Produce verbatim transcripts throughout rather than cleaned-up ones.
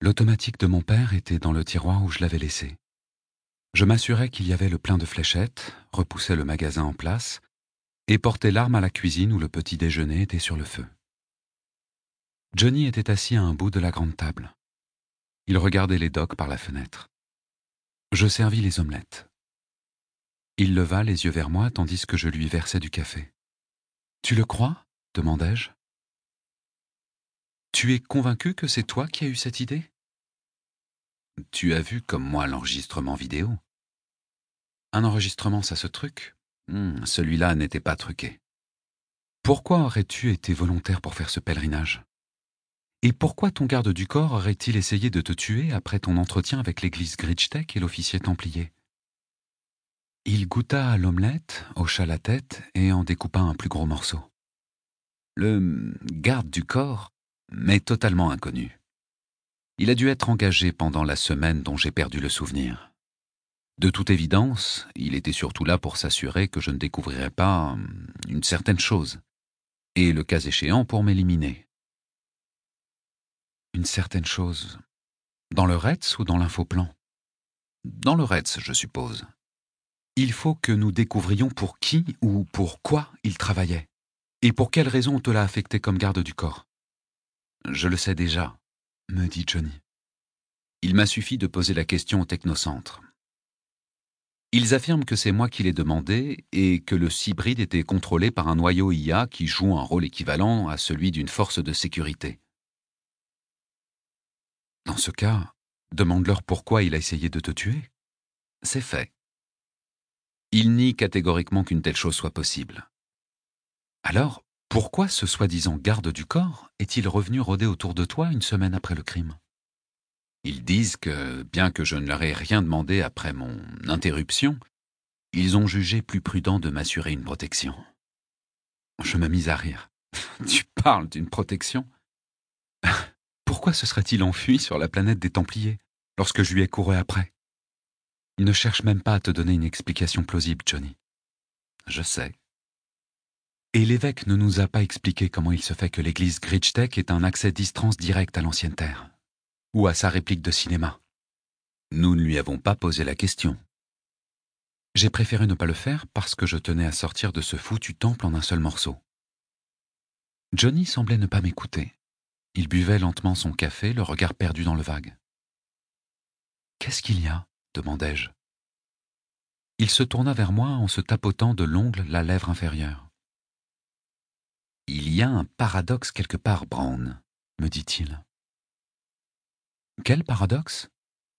L'automatique de mon père était dans le tiroir où je l'avais laissé. Je m'assurais qu'il y avait le plein de fléchettes, repoussais le magasin en place et portais l'arme à la cuisine où le petit déjeuner était sur le feu. Johnny était assis à un bout de la grande table. Il regardait les docks par la fenêtre. Je servis les omelettes. Il leva les yeux vers moi tandis que je lui versais du café. « Tu le crois ?» demandai-je. « Tu es convaincu que c'est toi qui as eu cette idée ?»« Tu as vu comme moi l'enregistrement vidéo. » »« Un enregistrement, ça se truque. Hmm, celui-là n'était pas truqué. »« Pourquoi aurais-tu été volontaire pour faire ce pèlerinage ? Et pourquoi ton garde du corps aurait-il essayé de te tuer après ton entretien avec l'église Gridgetech et l'officier templier ?» Il goûta à l'omelette, hocha la tête et en découpa un plus gros morceau. « Le garde du corps m'est totalement inconnu. Il a dû être engagé pendant la semaine dont j'ai perdu le souvenir. De toute évidence, il était surtout là pour s'assurer que je ne découvrirais pas une certaine chose, et le cas échéant pour m'éliminer. » « Une certaine chose. Dans le R E T S ou dans l'infoplan ?»« Dans le R E T S, je suppose. » « Il faut que nous découvrions pour qui ou pour quoi il travaillait. Et pour quelle raison on te l'a affecté comme garde du corps. »« Je le sais déjà, » me dit Johnny. « Il m'a suffi de poser la question au technocentre. Ils affirment que c'est moi qui l'ai demandé et que le cybride était contrôlé par un noyau I A qui joue un rôle équivalent à celui d'une force de sécurité. Dans ce cas, demande-leur pourquoi il a essayé de te tuer. C'est fait. Il nie catégoriquement qu'une telle chose soit possible. Alors, pourquoi ce soi-disant garde du corps est-il revenu rôder autour de toi une semaine après le crime? Ils disent que, bien que je ne leur ai rien demandé après mon interruption, ils ont jugé plus prudent de m'assurer une protection. Je me mis à rire. Tu parles d'une protection? Pourquoi se serait-il enfui sur la planète des Templiers lorsque je lui ai couru après? Il ne cherche même pas à te donner une explication plausible, Johnny. Je sais. Et l'évêque ne nous a pas expliqué comment il se fait que l'église Gridgetech ait un accès distance direct à l'ancienne terre, ou à sa réplique de cinéma. Nous ne lui avons pas posé la question. J'ai préféré ne pas le faire parce que je tenais à sortir de ce foutu temple en un seul morceau. Johnny semblait ne pas m'écouter. Il buvait lentement son café, le regard perdu dans le vague. « Qu'est-ce qu'il y a ?» demandai-je. Il se tourna vers moi en se tapotant de l'ongle la lèvre inférieure. « Il y a un paradoxe quelque part, Brown, » me dit-il. « Quel paradoxe ?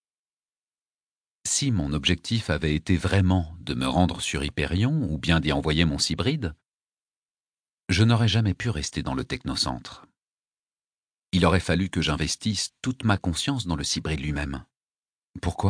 Si mon objectif avait été vraiment de me rendre sur Hyperion ou bien d'y envoyer mon cybride, je n'aurais jamais pu rester dans le technocentre. Il aurait fallu que j'investisse toute ma conscience dans le cybride lui-même. Pourquoi ?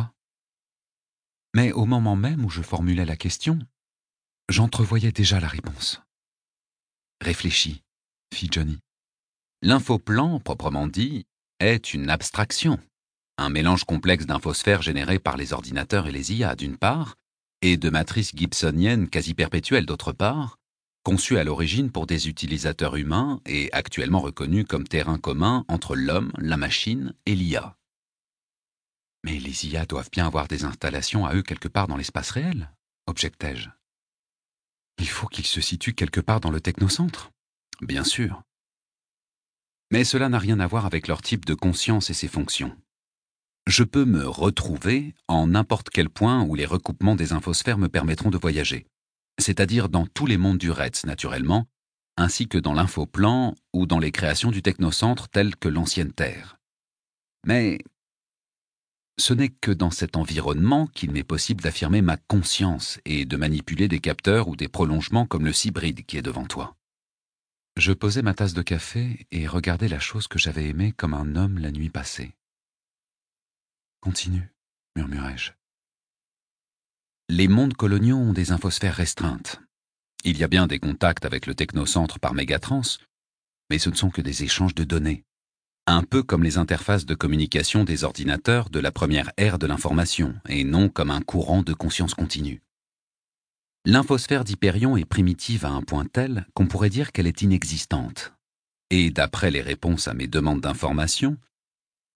Mais au moment même où je formulais la question, j'entrevoyais déjà la réponse. « Réfléchis, » fit Johnny. « L'infoplan, proprement dit, est une abstraction, un mélange complexe d'infosphères générées par les ordinateurs et les I A d'une part, et de matrices gibsoniennes quasi perpétuelles d'autre part, conçues à l'origine pour des utilisateurs humains et actuellement reconnus comme terrain commun entre l'homme, la machine et l'I A. Mais les I A doivent bien avoir des installations à eux quelque part dans l'espace réel, objectai-je. Il faut qu'ils se situent quelque part dans le technocentre. Bien sûr. Mais cela n'a rien à voir avec leur type de conscience et ses fonctions. Je peux me retrouver en n'importe quel point où les recoupements des infosphères me permettront de voyager, c'est-à-dire dans tous les mondes du R E T S, naturellement, ainsi que dans l'infoplan ou dans les créations du technocentre telles que l'ancienne Terre. Mais ce n'est que dans cet environnement qu'il m'est possible d'affirmer ma conscience et de manipuler des capteurs ou des prolongements comme le cybride qui est devant toi. Je posai ma tasse de café et regardai la chose que j'avais aimée comme un homme la nuit passée. « Continue, » murmurai-je. Les mondes coloniaux ont des infosphères restreintes. Il y a bien des contacts avec le technocentre par mégatrans, mais ce ne sont que des échanges de données. Un peu comme les interfaces de communication des ordinateurs de la première ère de l'information, et non comme un courant de conscience continue. L'infosphère d'Hyperion est primitive à un point tel qu'on pourrait dire qu'elle est inexistante. Et d'après les réponses à mes demandes d'information,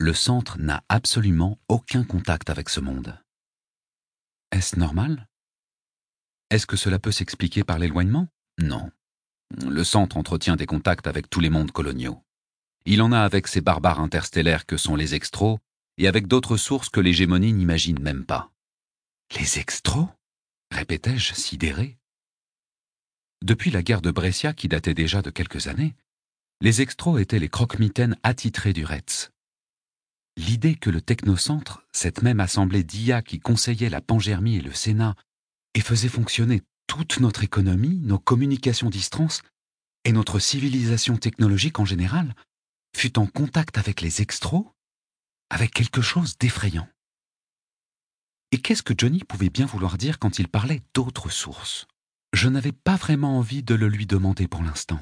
Le centre n'a absolument aucun contact avec ce monde. Est-ce normal? Est-ce que cela peut s'expliquer par l'éloignement? Non. Le centre entretient des contacts avec tous les mondes coloniaux. Il en a avec ces barbares interstellaires que sont les extros et avec d'autres sources que l'hégémonie n'imagine même pas. Les extros? Répétai-je, sidéré. Depuis la guerre de Brescia, qui datait déjà de quelques années, les extros étaient les croque-mitaines attitrés du R E T S. L'idée que le technocentre, cette même assemblée d'I A qui conseillait la Pangermie et le Sénat, et faisait fonctionner toute notre économie, nos communications distance et notre civilisation technologique en général, fut en contact avec les extros, avec quelque chose d'effrayant. Et qu'est-ce que Johnny pouvait bien vouloir dire quand il parlait d'autres sources? Je n'avais pas vraiment envie de le lui demander pour l'instant.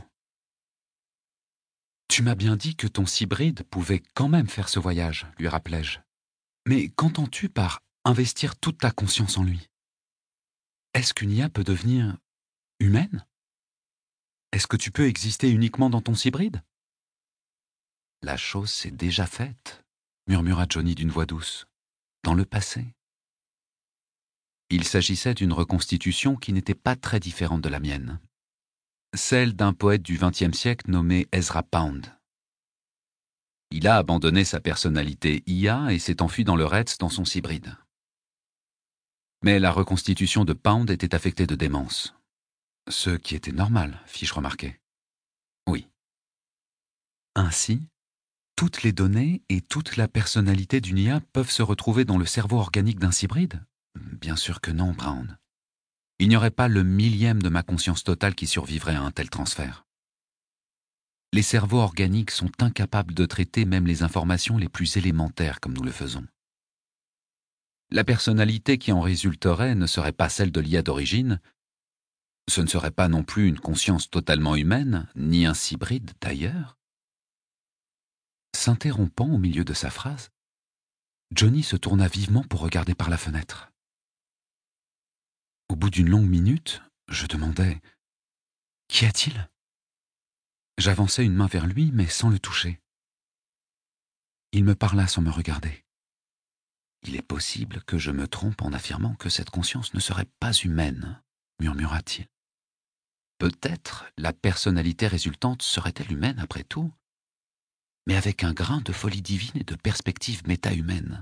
Tu m'as bien dit que ton cybride pouvait quand même faire ce voyage, lui rappelai-je. Mais qu'entends-tu par investir toute ta conscience en lui? Est-ce qu'une I A peut devenir humaine? Est-ce que tu peux exister uniquement dans ton cybride? La chose s'est déjà faite, murmura Johnny d'une voix douce, dans le passé. Il s'agissait d'une reconstitution qui n'était pas très différente de la mienne. Celle d'un poète du vingtième siècle nommé Ezra Pound. Il a abandonné sa personnalité I A et s'est enfui dans le R E T S dans son cybride. Mais la reconstitution de Pound était affectée de démence. Ce qui était normal, fis-je remarquer. Oui. Ainsi, toutes les données et toute la personnalité d'une I A peuvent se retrouver dans le cerveau organique d'un cybride? Bien sûr que non, Brown. Il n'y aurait pas le millième de ma conscience totale qui survivrait à un tel transfert. Les cerveaux organiques sont incapables de traiter même les informations les plus élémentaires comme nous le faisons. La personnalité qui en résulterait ne serait pas celle de l'I A d'origine, ce ne serait pas non plus une conscience totalement humaine, ni un cybride d'ailleurs. S'interrompant au milieu de sa phrase, Johnny se tourna vivement pour regarder par la fenêtre. Au bout d'une longue minute, je demandai « Qu'y a-t-il » J'avançai une main vers lui, mais sans le toucher. Il me parla sans me regarder. Il est possible que je me trompe en affirmant que cette conscience ne serait pas humaine, murmura-t-il. Peut-être la personnalité résultante serait-elle humaine après tout, mais avec un grain de folie divine et de perspective méta-humaine.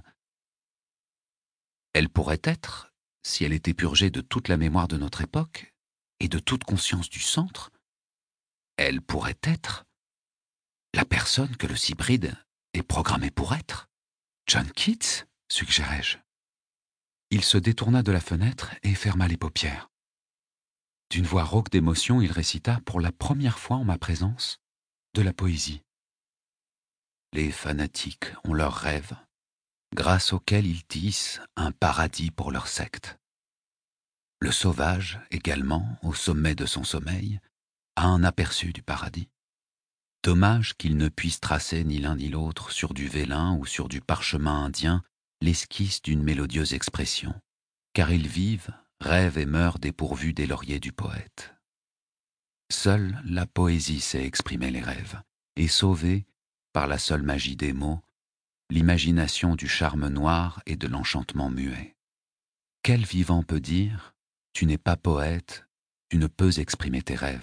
Elle pourrait être, si elle était purgée de toute la mémoire de notre époque et de toute conscience du centre, elle pourrait être la personne que le cybride est programmé pour être. John Keats, suggérai-je. Il se détourna de la fenêtre et ferma les paupières. D'une voix rauque d'émotion, il récita, pour la première fois en ma présence, de la poésie. Les fanatiques ont leurs rêves, grâce auxquels ils tissent un paradis pour leur secte. Le sauvage, également, au sommet de son sommeil, a un aperçu du paradis. Dommage qu'ils ne puissent tracer ni l'un ni l'autre sur du vélin ou sur du parchemin indien l'esquisse d'une mélodieuse expression, car ils vivent, rêvent et meurent dépourvus des lauriers du poète. Seule la poésie sait exprimer les rêves et sauver, par la seule magie des mots, l'imagination du charme noir et de l'enchantement muet. Quel vivant peut dire « Tu n'es pas poète, tu ne peux exprimer tes rêves ».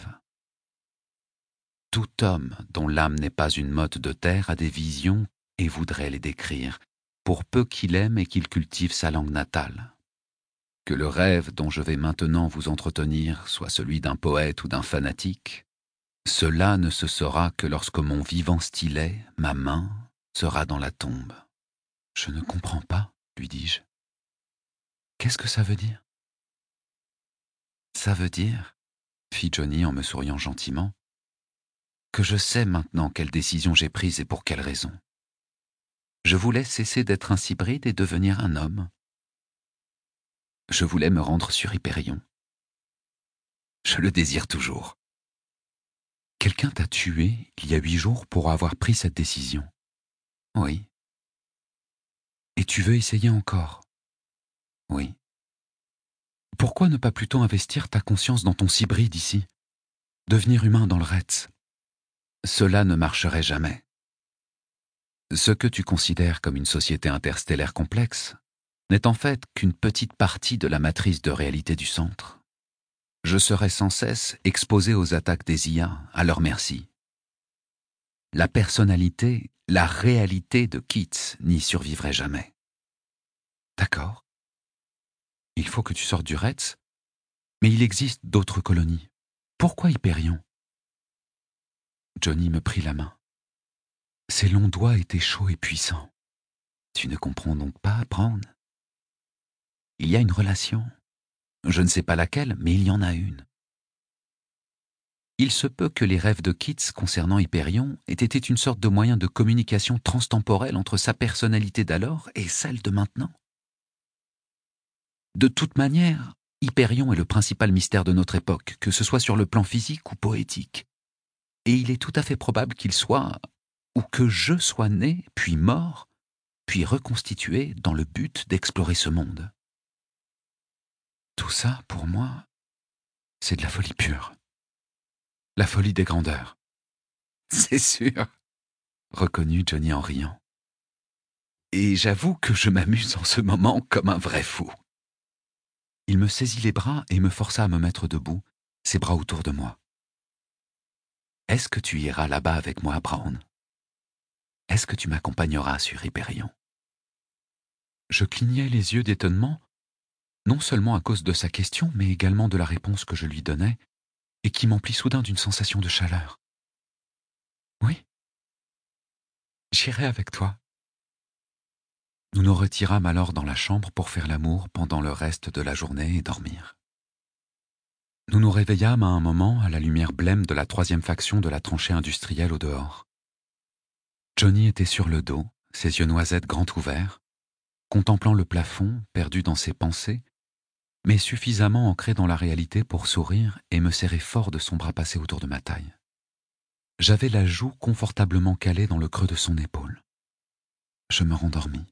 Tout homme dont l'âme n'est pas une motte de terre a des visions et voudrait les décrire, pour peu qu'il aime et qu'il cultive sa langue natale. Que le rêve dont je vais maintenant vous entretenir soit celui d'un poète ou d'un fanatique, cela ne se saura que lorsque mon vivant stylet, ma main, sera dans la tombe. Je ne comprends pas, lui dis-je. Qu'est-ce que ça veut dire? Ça veut dire, fit Johnny en me souriant gentiment, que je sais maintenant quelle décision j'ai prise et pour quelle raison. Je voulais cesser d'être un cybride et devenir un homme. Je voulais me rendre sur Hyperion. Je le désire toujours. Quelqu'un t'a tué il y a huit jours pour avoir pris cette décision. Oui. Et tu veux essayer encore? Oui. Pourquoi ne pas plutôt investir ta conscience dans ton cybride ici? Devenir humain dans le R E T S? Cela ne marcherait jamais. Ce que tu considères comme une société interstellaire complexe n'est en fait qu'une petite partie de la matrice de réalité du centre. Je serai sans cesse exposé aux attaques des I A, à leur merci. La personnalité, la réalité de Keats n'y survivrait jamais. D'accord. Il faut que tu sortes du Retz, mais il existe d'autres colonies. Pourquoi Hyperion? Johnny me prit la main. Ses longs doigts étaient chauds et puissants. Tu ne comprends donc pas, Brown? Il y a une relation. Je ne sais pas laquelle, mais il y en a une. Il se peut que les rêves de Keats concernant Hyperion aient été une sorte de moyen de communication transtemporelle entre sa personnalité d'alors et celle de maintenant. De toute manière, Hyperion est le principal mystère de notre époque, que ce soit sur le plan physique ou poétique. Et il est tout à fait probable qu'il soit, ou que je sois né, puis mort, puis reconstitué dans le but d'explorer ce monde. Tout ça, pour moi, c'est de la folie pure. La folie des grandeurs. C'est sûr, reconnut Johnny en riant. Et j'avoue que je m'amuse en ce moment comme un vrai fou. Il me saisit les bras et me força à me mettre debout, ses bras autour de moi. Est-ce que tu iras là-bas avec moi, Brown? Est-ce que tu m'accompagneras sur Hyperion? Je clignai les yeux d'étonnement, non seulement à cause de sa question, mais également de la réponse que je lui donnais, et qui m'emplit soudain d'une sensation de chaleur. Oui, j'irai avec toi. Nous nous retirâmes alors dans la chambre pour faire l'amour pendant le reste de la journée et dormir. Nous nous réveillâmes à un moment à la lumière blême de la troisième faction de la tranchée industrielle au dehors. Johnny était sur le dos, ses yeux noisettes grands ouverts, contemplant le plafond, perdu dans ses pensées, mais suffisamment ancré dans la réalité pour sourire et me serrer fort de son bras passé autour de ma taille. J'avais la joue confortablement calée dans le creux de son épaule. Je me rendormis.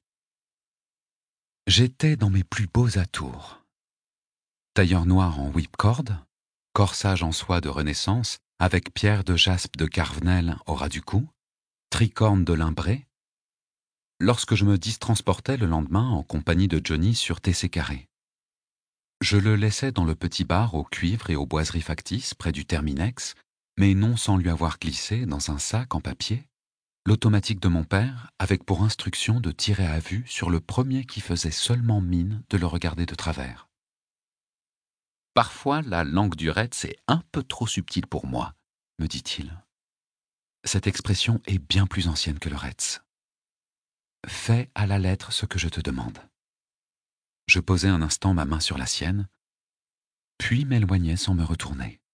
J'étais dans mes plus beaux atours. Tailleur noir en whipcord, corsage en soie de Renaissance, avec pierre de jaspe de Carvenel au ras du cou, tricorne de Limbré, lorsque je me distransportais le lendemain en compagnie de Johnny sur T C carré. Je le laissais dans le petit bar au cuivre et aux boiseries factices près du Terminex, mais non sans lui avoir glissé, dans un sac en papier, l'automatique de mon père, avec pour instruction de tirer à vue sur le premier qui faisait seulement mine de le regarder de travers. Parfois, la langue du Retz est un peu trop subtile pour moi, me dit-il. Cette expression est bien plus ancienne que le Retz. Fais à la lettre ce que je te demande. Je posai un instant ma main sur la sienne, puis m'éloignai sans me retourner.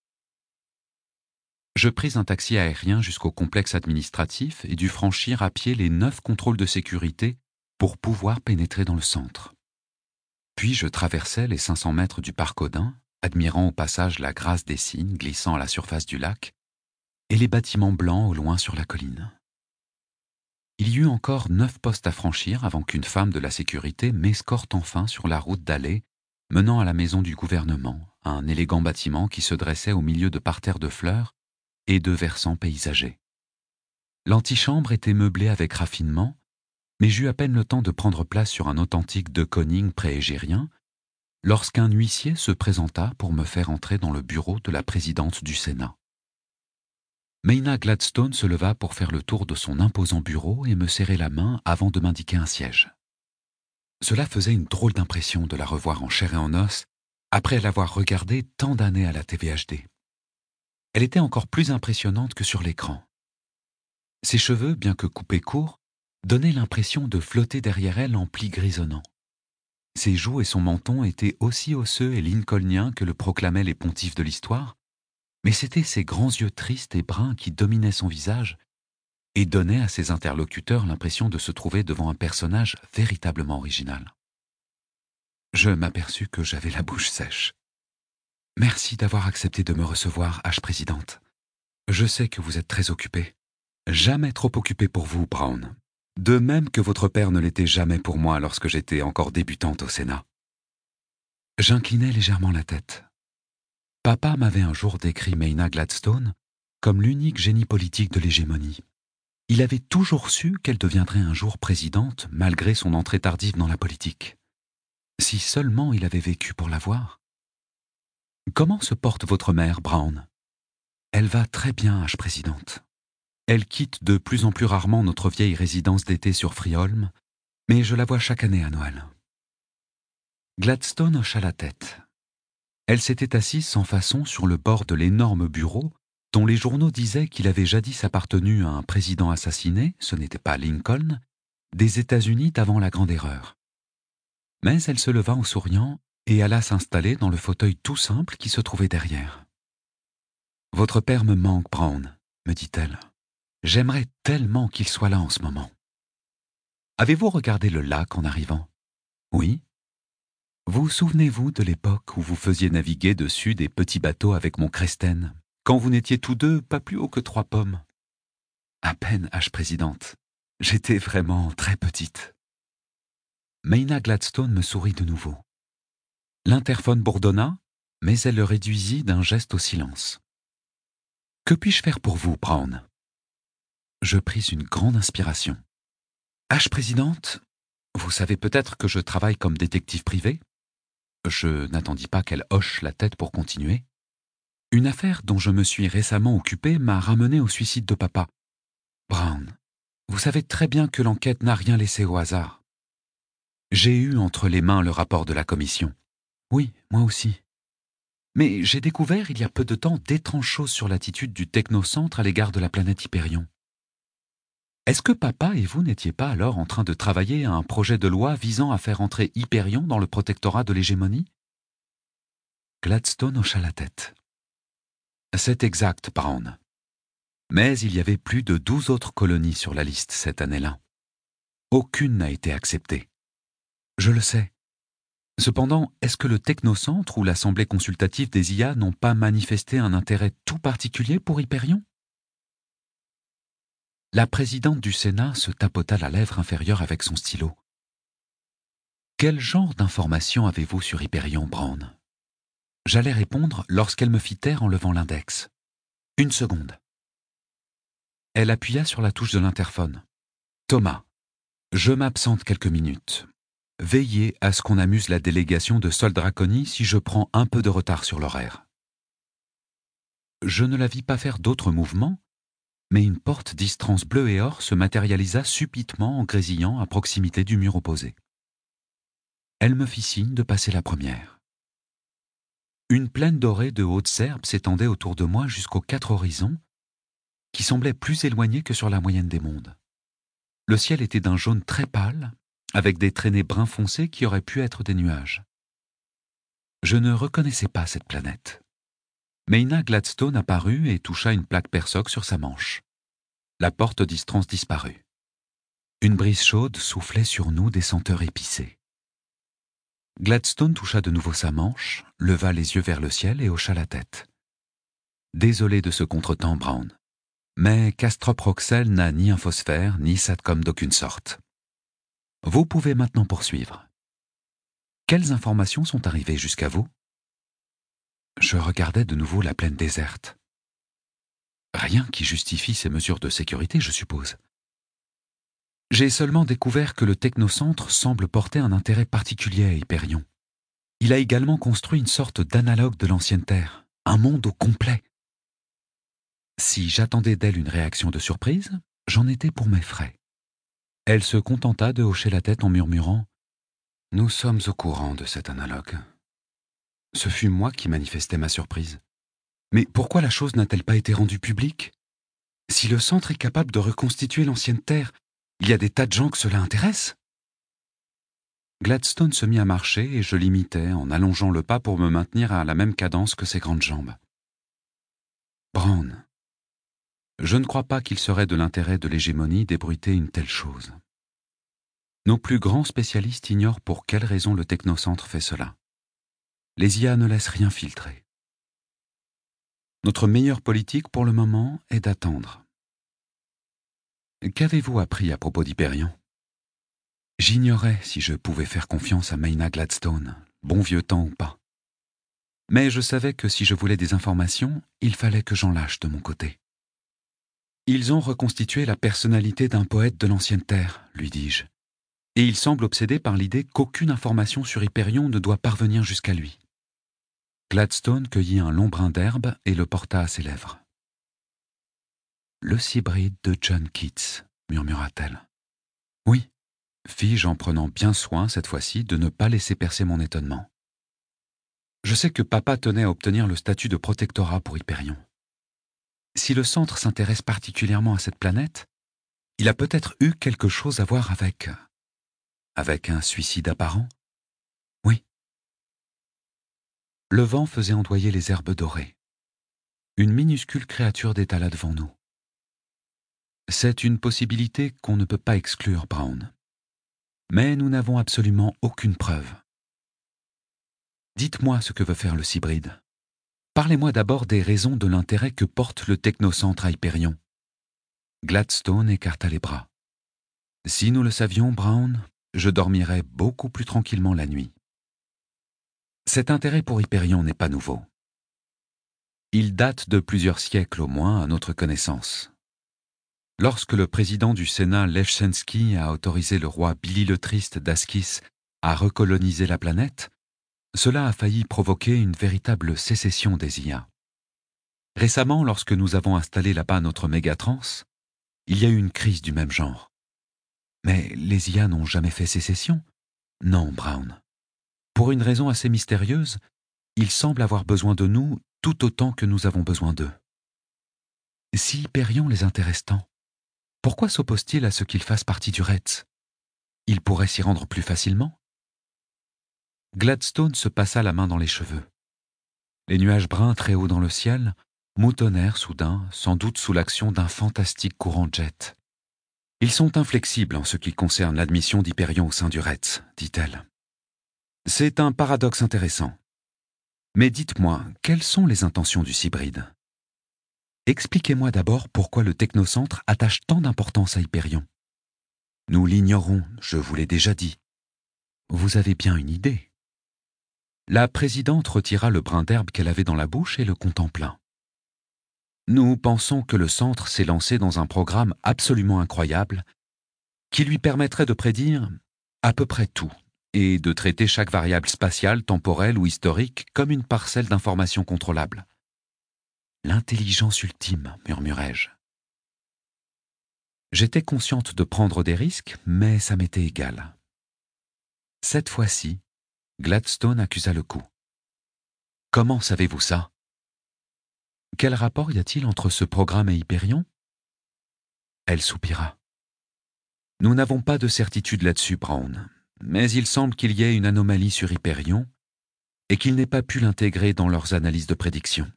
Je pris un taxi aérien jusqu'au complexe administratif et dus franchir à pied les neuf contrôles de sécurité pour pouvoir pénétrer dans le centre. Puis je traversai les cinq cents mètres du parc Odin, admirant au passage la grâce des cygnes glissant à la surface du lac et les bâtiments blancs au loin sur la colline. Il y eut encore neuf postes à franchir avant qu'une femme de la sécurité m'escorte enfin sur la route d'allée menant à la maison du gouvernement, un élégant bâtiment qui se dressait au milieu de parterres de fleurs et de versants paysagers. L'antichambre était meublée avec raffinement, mais j'eus à peine le temps de prendre place sur un authentique de Koning pré-égérien lorsqu'un huissier se présenta pour me faire entrer dans le bureau de la présidente du Sénat. Maynard Gladstone se leva pour faire le tour de son imposant bureau et me serrer la main avant de m'indiquer un siège. Cela faisait une drôle d'impression de la revoir en chair et en os après l'avoir regardée tant d'années à la T V H D. Elle était encore plus impressionnante que sur l'écran. Ses cheveux, bien que coupés courts, donnaient l'impression de flotter derrière elle en plis grisonnants. Ses joues et son menton étaient aussi osseux et lincolniens que le proclamaient les pontifes de l'histoire, mais c'étaient ses grands yeux tristes et bruns qui dominaient son visage et donnaient à ses interlocuteurs l'impression de se trouver devant un personnage véritablement original. Je m'aperçus que j'avais la bouche sèche. « Merci d'avoir accepté de me recevoir, H présidente. Je sais que vous êtes très occupée. Jamais trop occupée pour vous, Brown. De même que votre père ne l'était jamais pour moi lorsque j'étais encore débutante au Sénat. » J'inclinai légèrement la tête. Papa m'avait un jour décrit Maynard Gladstone comme l'unique génie politique de l'hégémonie. Il avait toujours su qu'elle deviendrait un jour présidente malgré son entrée tardive dans la politique. Si seulement il avait vécu pour la voir. Comment se porte votre mère, Brown? Elle va très bien, H-présidente. Elle quitte de plus en plus rarement notre vieille résidence d'été sur Freeholm, mais je la vois chaque année à Noël. Gladstone hocha la tête. Elle s'était assise sans façon sur le bord de l'énorme bureau dont les journaux disaient qu'il avait jadis appartenu à un président assassiné, ce n'était pas Lincoln, des États-Unis d'avant la Grande Erreur. Mais elle se leva en souriant et alla s'installer dans le fauteuil tout simple qui se trouvait derrière. « Votre père me manque, Brown, » me dit-elle. « J'aimerais tellement qu'il soit là en ce moment. » « Avez-vous regardé le lac en arrivant? »« Oui. »« Vous souvenez-vous de l'époque où vous faisiez naviguer dessus des petits bateaux avec mon Cresten, quand vous n'étiez tous deux pas plus haut que trois pommes? » À peine, H-présidente. J'étais vraiment très petite. Maina Gladstone me sourit de nouveau. L'interphone bourdonna, mais elle le réduisit d'un geste au silence. « Que puis-je faire pour vous, Brown ?» Je pris une grande inspiration. « H-présidente, vous savez peut-être que je travaille comme détective privé ?» Je n'attendis pas qu'elle hoche la tête pour continuer. « Une affaire dont je me suis récemment occupé m'a ramené au suicide de papa. Brown, vous savez très bien que l'enquête n'a rien laissé au hasard. J'ai eu entre les mains le rapport de la commission. Oui, moi aussi. Mais j'ai découvert il y a peu de temps d'étranges choses sur l'attitude du technocentre à l'égard de la planète Hyperion. Est-ce que papa et vous n'étiez pas alors en train de travailler à un projet de loi visant à faire entrer Hyperion dans le protectorat de l'hégémonie? Gladstone hocha la tête. C'est exact, Brown. Mais il y avait plus de douze autres colonies sur la liste cette année-là. Aucune n'a été acceptée. Je le sais. Cependant, est-ce que le technocentre ou l'Assemblée consultative des I A n'ont pas manifesté un intérêt tout particulier pour Hyperion? La présidente du Sénat se tapota la lèvre inférieure avec son stylo. Quel genre d'informations avez-vous sur Hyperion, Brown? J'allais répondre lorsqu'elle me fit taire en levant l'index. Une seconde. Elle appuya sur la touche de l'interphone. Thomas, je m'absente quelques minutes. Veillez à ce qu'on amuse la délégation de Sol Draconi si je prends un peu de retard sur l'horaire. Je ne la vis pas faire d'autres mouvements, mais une porte distance bleu et or se matérialisa subitement en grésillant à proximité du mur opposé. Elle me fit signe de passer la première. Une plaine dorée de Haute-Serbe s'étendait autour de moi jusqu'aux quatre horizons, qui semblaient plus éloignés que sur la moyenne des mondes. Le ciel était d'un jaune très pâle, avec des traînées brun foncé qui auraient pu être des nuages. Je ne reconnaissais pas cette planète. Maina Gladstone apparut et toucha une plaque persoc sur sa manche. La porte distance disparut. Une brise chaude soufflait sur nous des senteurs épicées. Gladstone toucha de nouveau sa manche, leva les yeux vers le ciel et hocha la tête. Désolé de ce contretemps, Brown. Mais Castrop Roxel n'a ni un phosphère, ni SATCOM d'aucune sorte. Vous pouvez maintenant poursuivre. Quelles informations sont arrivées jusqu'à vous? Je regardais de nouveau la plaine déserte. Rien qui justifie ces mesures de sécurité, je suppose. J'ai seulement découvert que le technocentre semble porter un intérêt particulier à Hyperion. Il a également construit une sorte d'analogue de l'ancienne Terre, un monde au complet. Si j'attendais d'elle une réaction de surprise, j'en étais pour mes frais. Elle se contenta de hocher la tête en murmurant « Nous sommes au courant de cet analogue. » Ce fut moi qui manifestais ma surprise. Mais pourquoi la chose n'a-t-elle pas été rendue publique? Si le centre est capable de reconstituer l'ancienne Terre, il y a des tas de gens que cela intéresse. Gladstone se mit à marcher et je l'imitais en allongeant le pas pour me maintenir à la même cadence que ses grandes jambes. Brown, je ne crois pas qu'il serait de l'intérêt de l'hégémonie d'ébruiter une telle chose. Nos plus grands spécialistes ignorent pour quelle raison le technocentre fait cela. Les I A ne laissent rien filtrer. Notre meilleure politique pour le moment est d'attendre. Qu'avez-vous appris à propos d'Hyperion? J'ignorais si je pouvais faire confiance à Maina Gladstone, bon vieux temps ou pas. Mais je savais que si je voulais des informations, il fallait que j'en lâche de mon côté. Ils ont reconstitué la personnalité d'un poète de l'ancienne Terre, lui dis-je, et il semble obsédé par l'idée qu'aucune information sur Hyperion ne doit parvenir jusqu'à lui. Gladstone cueillit un long brin d'herbe et le porta à ses lèvres. « Le Cybride de John Keats », murmura-t-elle. « Oui, » fis-je en prenant bien soin, cette fois-ci, de ne pas laisser percer mon étonnement. Je sais que papa tenait à obtenir le statut de protectorat pour Hyperion. Si le centre s'intéresse particulièrement à cette planète, il a peut-être eu quelque chose à voir avec... avec un suicide apparent? Oui. Le vent faisait ondoyer les herbes dorées. Une minuscule créature détala devant nous. C'est une possibilité qu'on ne peut pas exclure, Brown. Mais nous n'avons absolument aucune preuve. Dites-moi ce que veut faire le Cybride. Parlez-moi d'abord des raisons de l'intérêt que porte le technocentre à Hyperion. Gladstone écarta les bras. Si nous le savions, Brown, je dormirais beaucoup plus tranquillement la nuit. Cet intérêt pour Hyperion n'est pas nouveau. Il date de plusieurs siècles au moins à notre connaissance. Lorsque le président du Sénat Leszczynski a autorisé le roi Billy le Triste d'Askis à recoloniser la planète, cela a failli provoquer une véritable sécession des I A. Récemment, lorsque nous avons installé là-bas notre mégatrans, il y a eu une crise du même genre. Mais les I A n'ont jamais fait sécession? Non, Brown. Pour une raison assez mystérieuse, ils semblent avoir besoin de nous tout autant que nous avons besoin d'eux. Si Hyperion les intéresse tant, pourquoi s'oppose-t-il à ce qu'ils fassent partie du R E T S? Il pourrait s'y rendre plus facilement? Gladstone se passa la main dans les cheveux. Les nuages bruns très hauts dans le ciel moutonnèrent soudain, sans doute sous l'action d'un fantastique courant de jet. « Ils sont inflexibles en ce qui concerne l'admission d'Hyperion au sein du R E T S, dit-elle. C'est un paradoxe intéressant. Mais dites-moi, quelles sont les intentions du Cybride? Expliquez-moi d'abord pourquoi le technocentre attache tant d'importance à Hyperion. Nous l'ignorons, je vous l'ai déjà dit. Vous avez bien une idée. La présidente retira le brin d'herbe qu'elle avait dans la bouche et le contempla. Nous pensons que le centre s'est lancé dans un programme absolument incroyable qui lui permettrait de prédire à peu près tout et de traiter chaque variable spatiale, temporelle ou historique comme une parcelle d'information contrôlable. L'intelligence ultime, murmurai-je. J'étais consciente de prendre des risques, mais ça m'était égal. Cette fois-ci, Gladstone accusa le coup. « Comment savez-vous ça? Quel rapport y a-t-il entre ce programme et Hyperion ?» Elle soupira. « Nous n'avons pas de certitude là-dessus, Brown, mais il semble qu'il y ait une anomalie sur Hyperion et qu'ils n'aient pas pu l'intégrer dans leurs analyses de prédiction.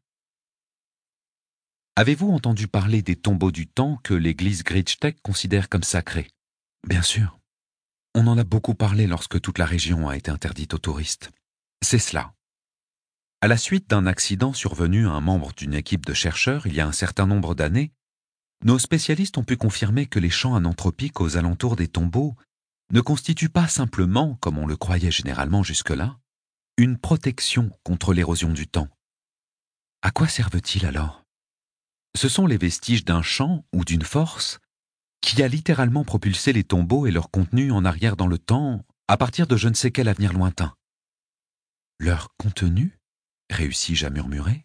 Avez-vous entendu parler des tombeaux du temps que l'église Gridstech considère comme sacrés? Bien sûr. On en a beaucoup parlé lorsque toute la région a été interdite aux touristes. C'est cela. À la suite d'un accident survenu à un membre d'une équipe de chercheurs il y a un certain nombre d'années, nos spécialistes ont pu confirmer que les champs ananthropiques aux alentours des tombeaux ne constituent pas simplement, comme on le croyait généralement jusque-là, une protection contre l'érosion du temps. À quoi servent-ils alors? Ce sont les vestiges d'un champ ou d'une force qui a littéralement propulsé les tombeaux et leur contenu en arrière dans le temps à partir de je ne sais quel avenir lointain. Leur contenu? Réussis-je à murmurer.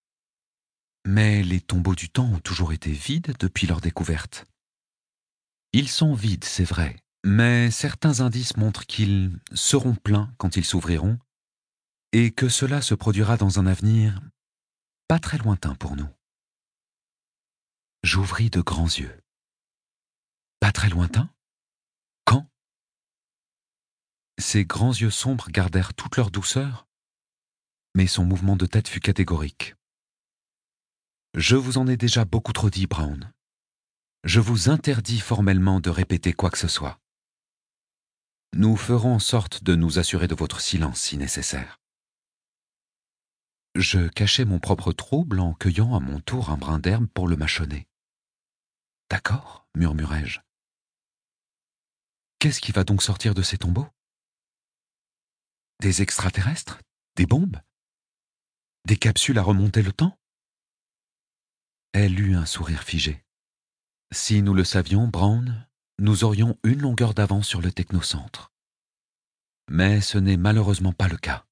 Mais les tombeaux du temps ont toujours été vides depuis leur découverte. Ils sont vides, c'est vrai, mais certains indices montrent qu'ils seront pleins quand ils s'ouvriront et que cela se produira dans un avenir pas très lointain pour nous. J'ouvris de grands yeux. Pas très lointain? Quand? Ses grands yeux sombres gardèrent toute leur douceur, mais son mouvement de tête fut catégorique. Je vous en ai déjà beaucoup trop dit, Brown. Je vous interdis formellement de répéter quoi que ce soit. Nous ferons en sorte de nous assurer de votre silence si nécessaire. Je cachai mon propre trouble en cueillant à mon tour un brin d'herbe pour le mâchonner. D'accord, murmurai-je. Qu'est-ce qui va donc sortir de ces tombeaux? Des extraterrestres? Des bombes? Des capsules à remonter le temps? Elle eut un sourire figé. Si nous le savions, Brown, nous aurions une longueur d'avance sur le technocentre. Mais ce n'est malheureusement pas le cas.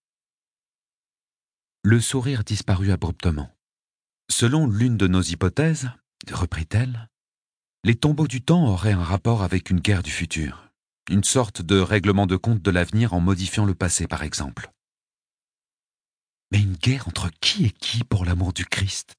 Le sourire disparut abruptement. Selon l'une de nos hypothèses, reprit-elle, les tombeaux du temps auraient un rapport avec une guerre du futur, une sorte de règlement de compte de l'avenir en modifiant le passé, par exemple. Mais une guerre entre qui et qui, pour l'amour du Christ?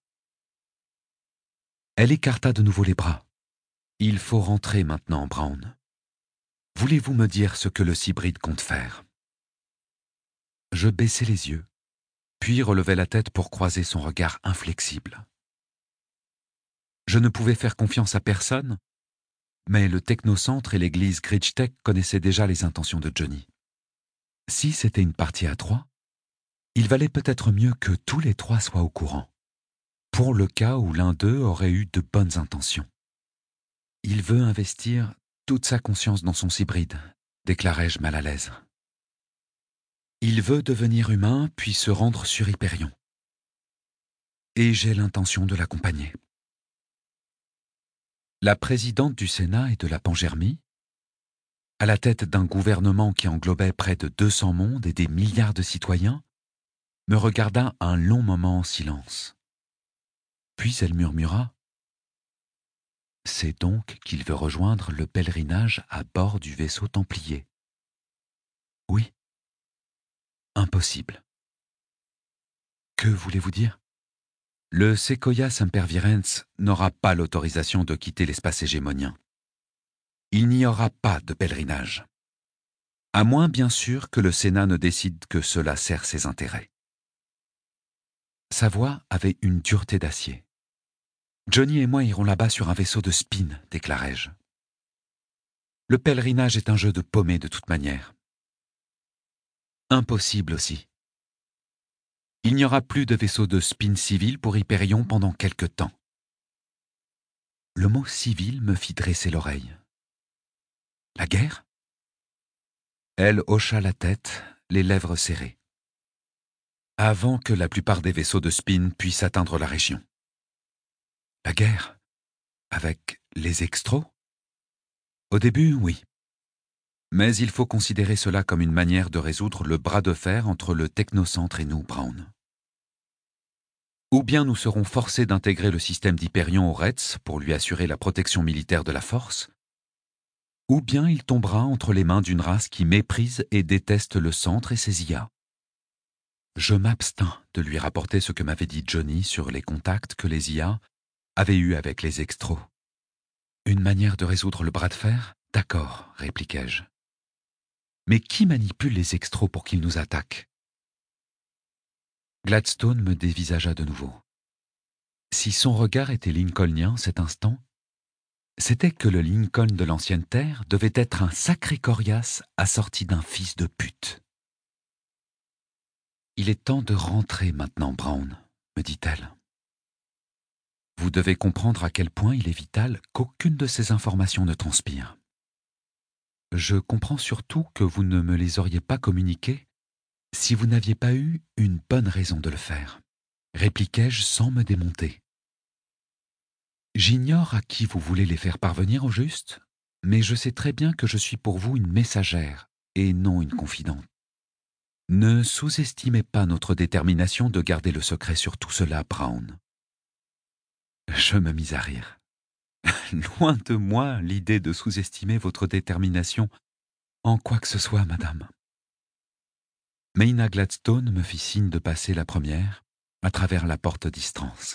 Elle écarta de nouveau les bras. Il faut rentrer maintenant, Brown. Voulez-vous me dire ce que le cybride compte faire? Je baissai les yeux, puis relevai la tête pour croiser son regard inflexible. Je ne pouvais faire confiance à personne, mais le technocentre et l'église Gridgetech connaissaient déjà les intentions de Johnny. Si c'était une partie à trois, il valait peut-être mieux que tous les trois soient au courant, pour le cas où l'un d'eux aurait eu de bonnes intentions. Il veut investir toute sa conscience dans son cybride, déclarai-je mal à l'aise. Il veut devenir humain puis se rendre sur Hyperion. Et j'ai l'intention de l'accompagner. La présidente du Sénat et de la Pangermie, à la tête d'un gouvernement qui englobait près de deux cents mondes et des milliards de citoyens, me regarda un long moment en silence. Puis elle murmura « C'est donc qu'il veut rejoindre le pèlerinage à bord du vaisseau templier. » Oui. Impossible. Que voulez-vous dire? Le Sequoia Sempervirens n'aura pas l'autorisation de quitter l'espace hégémonien. Il n'y aura pas de pèlerinage. À moins, bien sûr, que le Sénat ne décide que cela sert ses intérêts. Sa voix avait une dureté d'acier. Johnny et moi irons là-bas sur un vaisseau de spin, déclarai-je. Le pèlerinage est un jeu de paumé de toute manière. Impossible aussi. Il n'y aura plus de vaisseau de spin civil pour Hyperion pendant quelque temps. Le mot civil me fit dresser l'oreille. La guerre? Elle hocha la tête, les lèvres serrées. Avant que la plupart des vaisseaux de spin puissent atteindre la région. La guerre? Avec les extros? Au début, oui. Mais il faut considérer cela comme une manière de résoudre le bras de fer entre le technocentre et nous, Brown. Ou bien nous serons forcés d'intégrer le système d'Hyperion au R E T S pour lui assurer la protection militaire de la force, ou bien il tombera entre les mains d'une race qui méprise et déteste le centre et ses I A. Je m'abstins de lui rapporter ce que m'avait dit Johnny sur les contacts que les I A avaient eus avec les extros. Une manière de résoudre le bras de fer? D'accord, répliquai-je. Mais qui manipule les extros pour qu'ils nous attaquent? Gladstone me dévisagea de nouveau. Si son regard était lincolnien cet instant, c'était que le Lincoln de l'ancienne Terre devait être un sacré coriace assorti d'un fils de pute. « Il est temps de rentrer maintenant, Brown, » me dit-elle. « Vous devez comprendre à quel point il est vital qu'aucune de ces informations ne transpire. Je comprends surtout que vous ne me les auriez pas communiquées si vous n'aviez pas eu une bonne raison de le faire, » répliquai-je sans me démonter. « J'ignore à qui vous voulez les faire parvenir au juste, mais je sais très bien que je suis pour vous une messagère et non une confidente. Ne sous-estimez pas notre détermination de garder le secret sur tout cela, Brown. » Je me mis à rire. Loin de moi l'idée de sous-estimer votre détermination en quoi que ce soit, madame. Mayna Gladstone me fit signe de passer la première à travers la porte distance.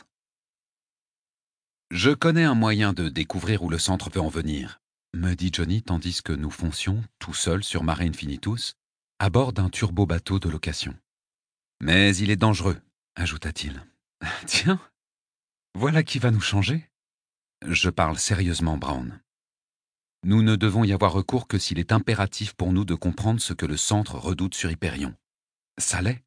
« Je connais un moyen de découvrir où le centre peut en venir, » me dit Johnny tandis que nous foncions, tout seuls sur Mare Infinitus, à bord d'un turbo-bateau de location. « Mais il est dangereux, » ajouta-t-il. « Tiens, voilà qui va nous changer. » Je parle sérieusement, Brown. Nous ne devons y avoir recours que s'il est impératif pour nous de comprendre ce que le centre redoute sur Hyperion. Ça l'est.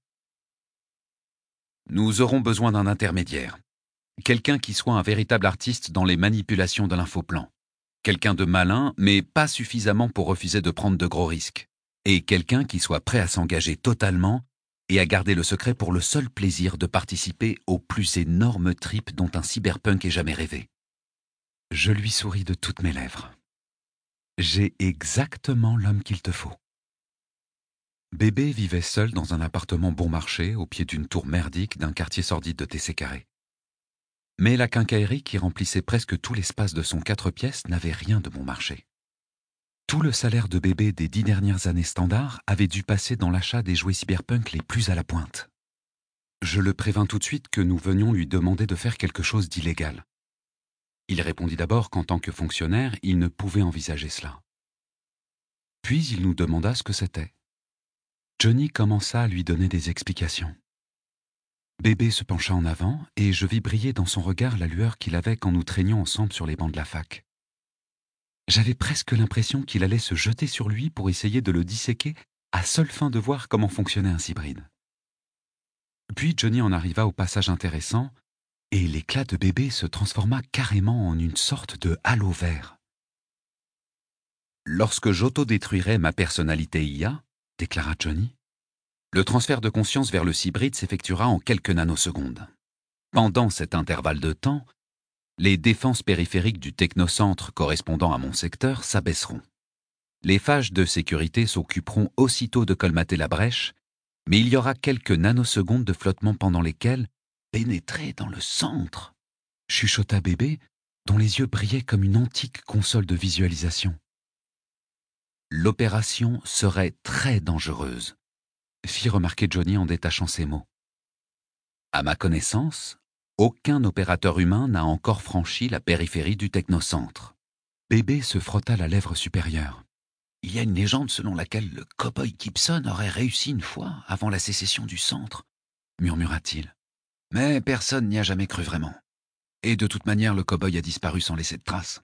Nous aurons besoin d'un intermédiaire. Quelqu'un qui soit un véritable artiste dans les manipulations de l'infoplan. Quelqu'un de malin, mais pas suffisamment pour refuser de prendre de gros risques. Et quelqu'un qui soit prêt à s'engager totalement et à garder le secret pour le seul plaisir de participer au plus énorme trip dont un cyberpunk ait jamais rêvé. Je lui souris de toutes mes lèvres. J'ai exactement l'homme qu'il te faut. Bébé vivait seul dans un appartement bon marché au pied d'une tour merdique d'un quartier sordide de T C carré. Mais la quincaillerie qui remplissait presque tout l'espace de son quatre pièces n'avait rien de bon marché. Tout le salaire de Bébé des dix dernières années standards avait dû passer dans l'achat des jouets cyberpunk les plus à la pointe. Je le prévins tout de suite que nous venions lui demander de faire quelque chose d'illégal. Il répondit d'abord qu'en tant que fonctionnaire, il ne pouvait envisager cela. Puis il nous demanda ce que c'était. Johnny commença à lui donner des explications. Bébé se pencha en avant et je vis briller dans son regard la lueur qu'il avait quand nous traînions ensemble sur les bancs de la fac. J'avais presque l'impression qu'il allait se jeter sur lui pour essayer de le disséquer à seule fin de voir comment fonctionnait un cybride. Puis Johnny en arriva au passage intéressant et l'éclat de Bébé se transforma carrément en une sorte de halo vert. Lorsque j'autodétruirai ma personnalité I A, déclara Johnny, le transfert de conscience vers le cybride s'effectuera en quelques nanosecondes. Pendant cet intervalle de temps, les défenses périphériques du technocentre correspondant à mon secteur s'abaisseront. Les phages de sécurité s'occuperont aussitôt de colmater la brèche, mais il y aura quelques nanosecondes de flottement pendant lesquelles pénétrer dans le centre, chuchota Bébé, dont les yeux brillaient comme une antique console de visualisation. L'opération serait très dangereuse, fit remarquer Johnny en détachant ses mots. À ma connaissance, aucun opérateur humain n'a encore franchi la périphérie du technocentre. Bébé se frotta la lèvre supérieure. Il y a une légende selon laquelle le cow-boy Gibson aurait réussi une fois avant la sécession du centre, murmura-t-il. Mais personne n'y a jamais cru vraiment. Et de toute manière, le cow-boy a disparu sans laisser de traces.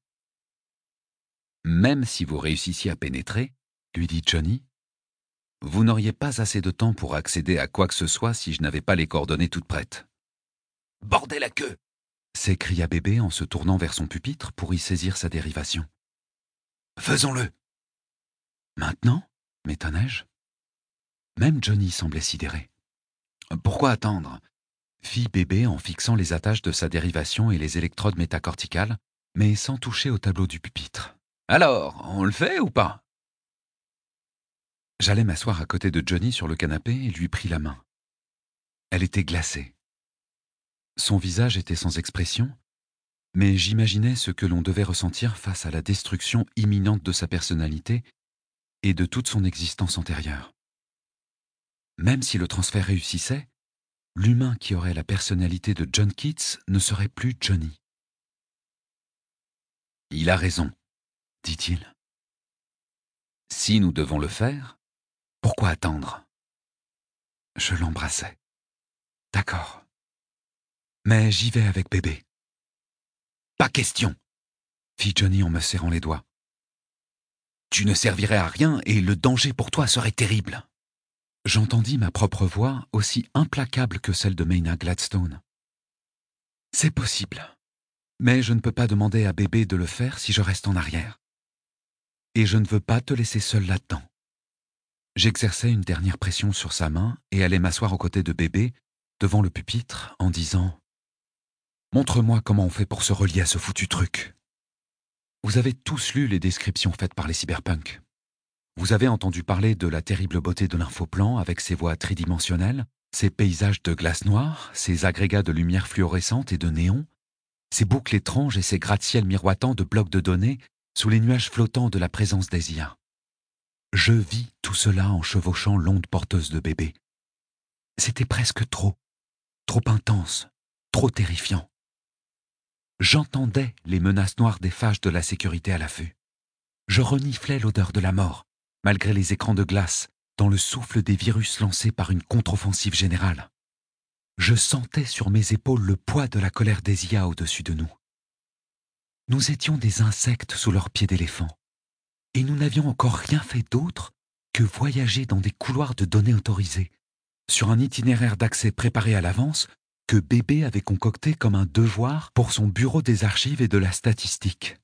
Même si vous réussissiez à pénétrer, lui dit Johnny, vous n'auriez pas assez de temps pour accéder à quoi que ce soit si je n'avais pas les coordonnées toutes prêtes. Bordel à queue! S'écria Bébé en se tournant vers son pupitre pour y saisir sa dérivation. Faisons-le! Maintenant? M'étonnai-je. Même Johnny semblait sidéré. Pourquoi attendre? Fit Bébé en fixant les attaches de sa dérivation et les électrodes métacorticales, mais sans toucher au tableau du pupitre. Alors, on le fait ou pas? J'allais m'asseoir à côté de Johnny sur le canapé et lui pris la main. Elle était glacée. Son visage était sans expression, mais j'imaginais ce que l'on devait ressentir face à la destruction imminente de sa personnalité et de toute son existence antérieure. Même si le transfert réussissait, l'humain qui aurait la personnalité de John Keats ne serait plus Johnny. Il a raison, dit-il. Si nous devons le faire, pourquoi attendre? Je l'embrassai. D'accord. Mais j'y vais avec Bébé. Pas question, fit Johnny en me serrant les doigts. Tu ne servirais à rien et le danger pour toi serait terrible. J'entendis ma propre voix aussi implacable que celle de Maynard Gladstone. C'est possible, mais je ne peux pas demander à Bébé de le faire si je reste en arrière. Et je ne veux pas te laisser seul là-dedans. J'exerçais une dernière pression sur sa main et allais m'asseoir aux côtés de Bébé, devant le pupitre, en disant « Montre-moi comment on fait pour se relier à ce foutu truc. » Vous avez tous lu les descriptions faites par les cyberpunks. Vous avez entendu parler de la terrible beauté de l'infoplan avec ses voies tridimensionnelles, ses paysages de glace noire, ses agrégats de lumière fluorescente et de néon, ses boucles étranges et ses gratte-ciels miroitants de blocs de données sous les nuages flottants de la présence des I A. Je vis tout cela en chevauchant l'onde porteuse de Bébé. C'était presque trop, trop intense, trop terrifiant. J'entendais les menaces noires des phages de la sécurité à l'affût. Je reniflais l'odeur de la mort, malgré les écrans de glace, dans le souffle des virus lancés par une contre-offensive générale. Je sentais sur mes épaules le poids de la colère des I A au-dessus de nous. Nous étions des insectes sous leurs pieds d'éléphant, et nous n'avions encore rien fait d'autre que voyager dans des couloirs de données autorisés, sur un itinéraire d'accès préparé à l'avance que Bébé avait concocté comme un devoir pour son bureau des archives et de la statistique.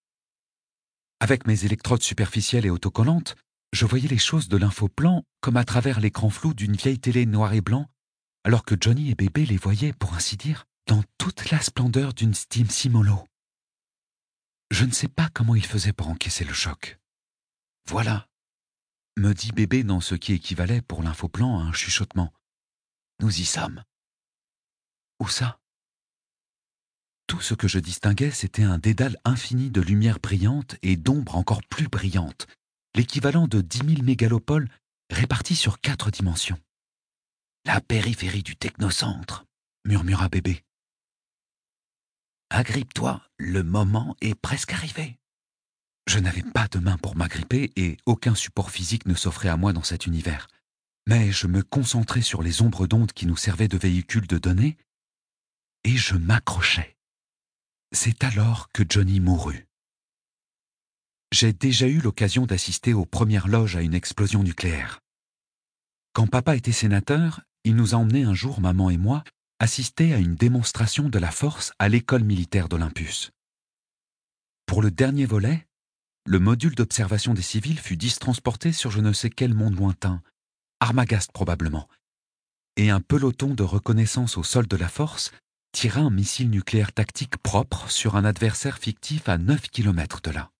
Avec mes électrodes superficielles et autocollantes, je voyais les choses de l'infoplan comme à travers l'écran flou d'une vieille télé noir et blanc, alors que Johnny et Bébé les voyaient, pour ainsi dire, dans toute la splendeur d'une Steam Simolo. Je ne sais pas comment il faisait pour encaisser le choc. Voilà, me dit bébé dans ce qui équivalait pour l'infoplan à un chuchotement. Nous y sommes. Où ça? Tout ce que je distinguais, c'était un dédale infini de lumière brillante et d'ombre encore plus brillante, l'équivalent de dix mille mégalopoles répartis sur quatre dimensions. La périphérie du technocentre, murmura bébé. Agrippe-toi, le moment est presque arrivé. Je n'avais pas de main pour m'agripper et aucun support physique ne s'offrait à moi dans cet univers. Mais je me concentrais sur les ombres d'ondes qui nous servaient de véhicules de données et je m'accrochais. C'est alors que Johnny mourut. J'ai déjà eu l'occasion d'assister aux premières loges à une explosion nucléaire. Quand papa était sénateur, il nous a emmenés un jour, maman et moi, assister à une démonstration de la force à l'école militaire d'Olympus. Pour le dernier volet, le module d'observation des civils fut distransporté sur je ne sais quel monde lointain, Armagast probablement, et un peloton de reconnaissance au sol de la force tira un missile nucléaire tactique propre sur un adversaire fictif à neuf kilomètres de là.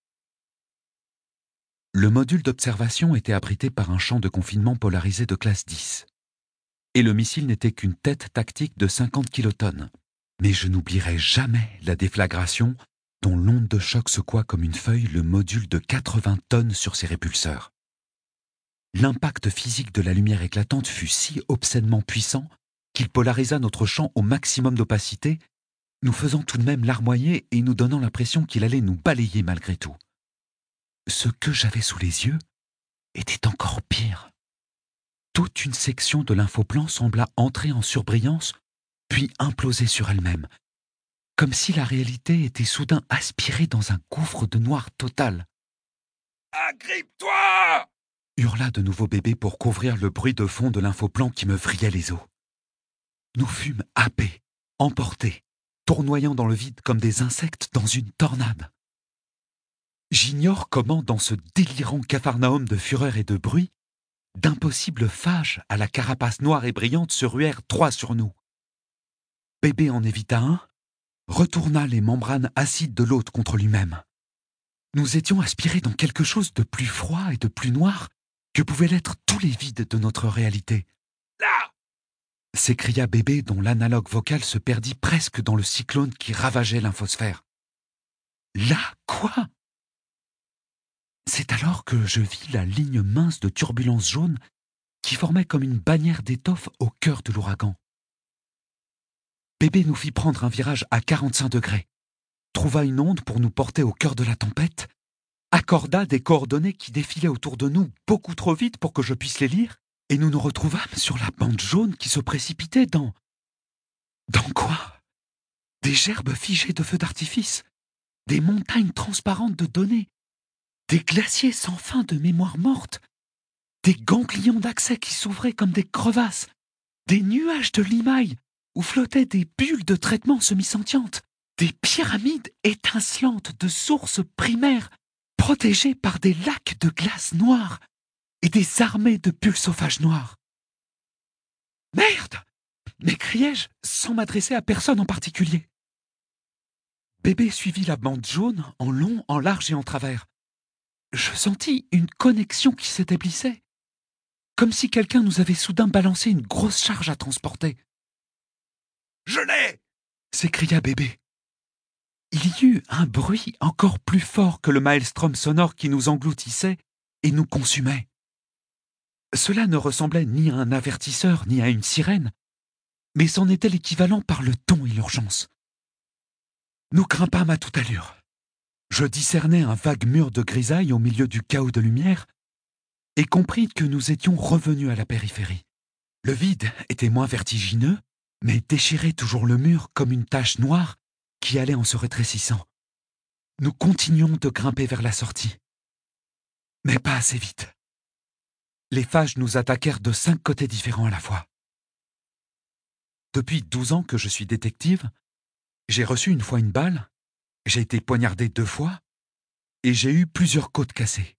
Le module d'observation était abrité par un champ de confinement polarisé de classe dix. Et le missile n'était qu'une tête tactique de cinquante kilotonnes. Mais je n'oublierai jamais la déflagration dont l'onde de choc secoua comme une feuille le module de quatre-vingts tonnes sur ses répulseurs. L'impact physique de la lumière éclatante fut si obscènement puissant qu'il polarisa notre champ au maximum d'opacité, nous faisant tout de même larmoyer et nous donnant l'impression qu'il allait nous balayer malgré tout. Ce que j'avais sous les yeux était encore pire. Toute une section de l'infoplan sembla entrer en surbrillance, puis imploser sur elle-même, comme si la réalité était soudain aspirée dans un gouffre de noir total. « Agrippe-toi !» hurla de nouveau bébé pour couvrir le bruit de fond de l'infoplan qui me vrillait les os. Nous fûmes happés, emportés, tournoyant dans le vide comme des insectes dans une tornade. J'ignore comment, dans ce délirant capharnaüm de fureur et de bruit, d'impossibles phages à la carapace noire et brillante se ruèrent trois sur nous. Bébé en évita un, retourna les membranes acides de l'autre contre lui-même. Nous étions aspirés dans quelque chose de plus froid et de plus noir que pouvaient l'être tous les vides de notre réalité. « Là !» s'écria bébé dont l'analogue vocal se perdit presque dans le cyclone qui ravageait l'infosphère. « Là, quoi ?» C'est alors que je vis la ligne mince de turbulence jaune qui formait comme une bannière d'étoffe au cœur de l'ouragan. Bébé nous fit prendre un virage à quarante-cinq degrés, trouva une onde pour nous porter au cœur de la tempête, accorda des coordonnées qui défilaient autour de nous beaucoup trop vite pour que je puisse les lire, et nous nous retrouvâmes sur la bande jaune qui se précipitait dans... Dans quoi? Des gerbes figées de feux d'artifice, des montagnes transparentes de données, des glaciers sans fin de mémoire morte, des ganglions d'accès qui s'ouvraient comme des crevasses, des nuages de limailles où flottaient des bulles de traitement semi-sentientes, des pyramides étincelantes de sources primaires protégées par des lacs de glace noire et des armées de pulsophages noirs. « Merde !» m'écriai-je sans m'adresser à personne en particulier. Bébé suivit la bande jaune en long, en large et en travers. Je sentis une connexion qui s'établissait, comme si quelqu'un nous avait soudain balancé une grosse charge à transporter. « Je l'ai !» s'écria bébé. Il y eut un bruit encore plus fort que le maelstrom sonore qui nous engloutissait et nous consumait. Cela ne ressemblait ni à un avertisseur ni à une sirène, mais c'en était l'équivalent par le ton et l'urgence. Nous grimpâmes à toute allure. Je discernais un vague mur de grisaille au milieu du chaos de lumière et compris que nous étions revenus à la périphérie. Le vide était moins vertigineux, mais déchirait toujours le mur comme une tache noire qui allait en se rétrécissant. Nous continuions de grimper vers la sortie. Mais pas assez vite. Les phages nous attaquèrent de cinq côtés différents à la fois. Depuis douze ans que je suis détective, j'ai reçu une fois une balle, j'ai été poignardé deux fois, et j'ai eu plusieurs côtes cassées.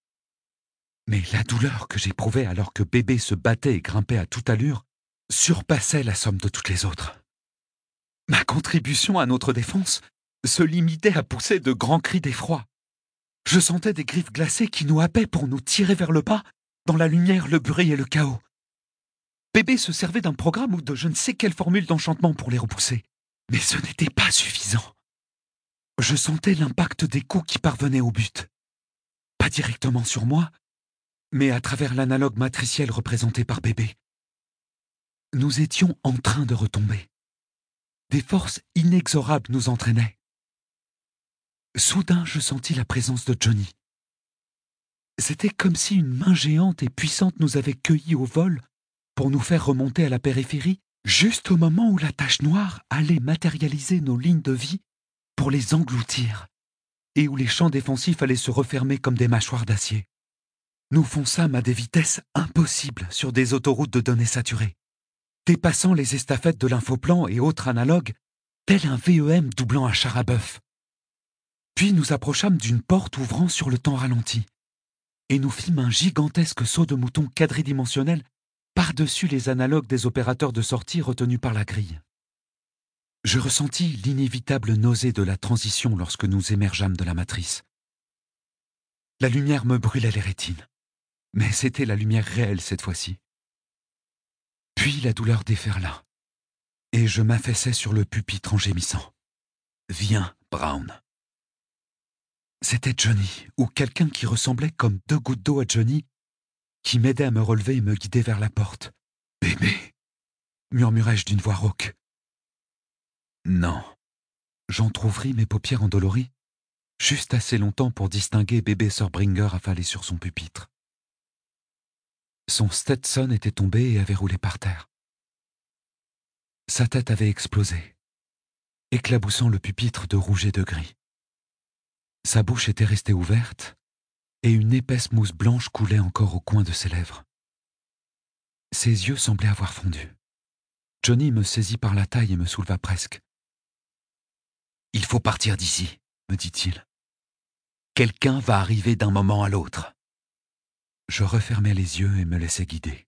Mais la douleur que j'éprouvais alors que bébé se battait et grimpait à toute allure surpassait la somme de toutes les autres. Ma contribution à notre défense se limitait à pousser de grands cris d'effroi. Je sentais des griffes glacées qui nous happaient pour nous tirer vers le bas, dans la lumière, le bruit et le chaos. Bébé se servait d'un programme ou de je ne sais quelle formule d'enchantement pour les repousser. Mais ce n'était pas suffisant. Je sentais l'impact des coups qui parvenaient au but. Pas directement sur moi, mais à travers l'analogue matriciel représenté par Bébé. Nous étions en train de retomber. Des forces inexorables nous entraînaient. Soudain, je sentis la présence de Johnny. C'était comme si une main géante et puissante nous avait cueillis au vol pour nous faire remonter à la périphérie, juste au moment où la tache noire allait matérialiser nos lignes de vie pour les engloutir, et où les champs défensifs allaient se refermer comme des mâchoires d'acier. Nous fonçâmes à des vitesses impossibles sur des autoroutes de données saturées, dépassant les estafettes de l'infoplan et autres analogues, tel un V E M doublant un char à bœuf. Puis nous approchâmes d'une porte ouvrant sur le temps ralenti, et nous fîmes un gigantesque saut de mouton quadridimensionnel par-dessus les analogues des opérateurs de sortie retenus par la grille. Je ressentis l'inévitable nausée de la transition lorsque nous émergeâmes de la matrice. La lumière me brûlait les rétines, mais c'était la lumière réelle cette fois-ci. Puis la douleur déferla, et je m'affaissai sur le pupitre en gémissant. « Viens, Brown !» C'était Johnny, ou quelqu'un qui ressemblait comme deux gouttes d'eau à Johnny, qui m'aidait à me relever et me guidait vers la porte. « Bébé !» murmurai-je d'une voix rauque. « Non. » J'entr'ouvris mes paupières endolories, juste assez longtemps pour distinguer bébé Surbringer affalé sur son pupitre. Son Stetson était tombé et avait roulé par terre. Sa tête avait explosé, éclaboussant le pupitre de rouge et de gris. Sa bouche était restée ouverte, et une épaisse mousse blanche coulait encore au coin de ses lèvres. Ses yeux semblaient avoir fondu. Johnny me saisit par la taille et me souleva presque. « Il faut partir d'ici, » me dit-il. « Quelqu'un va arriver d'un moment à l'autre. » Je refermai les yeux et me laissai guider.